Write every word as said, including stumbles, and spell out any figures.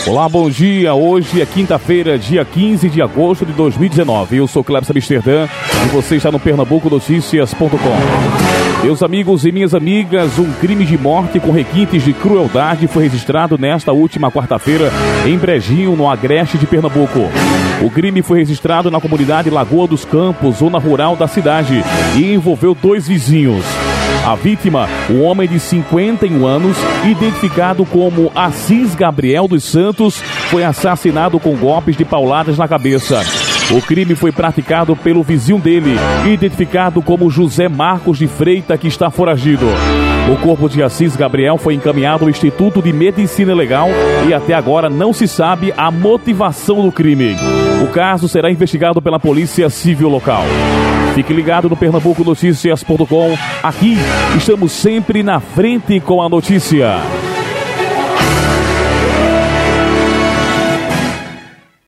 Olá, bom dia. Hoje é quinta-feira, dia quinze de agosto de dois mil e dezenove. Eu sou Clebson Amsterdã e você está no Pernambuco Notícias ponto com. Meus amigos e minhas amigas, um crime de morte com requintes de crueldade foi registrado nesta última quarta-feira em Brejinho, no agreste de Pernambuco. O crime foi registrado na comunidade Lagoa dos Campos, zona rural da cidade, e envolveu dois vizinhos. A vítima, um homem de cinquenta e um anos, identificado como Assis Gabriel dos Santos, foi assassinado com golpes de pauladas na cabeça. O crime foi praticado pelo vizinho dele, identificado como José Marcos de Freitas, que está foragido. O corpo de Assis Gabriel foi encaminhado ao Instituto de Medicina Legal e até agora não se sabe a motivação do crime. O caso será investigado pela Polícia Civil local. Fique ligado no Pernambuco Notícias ponto com. Aqui estamos sempre na frente com a notícia.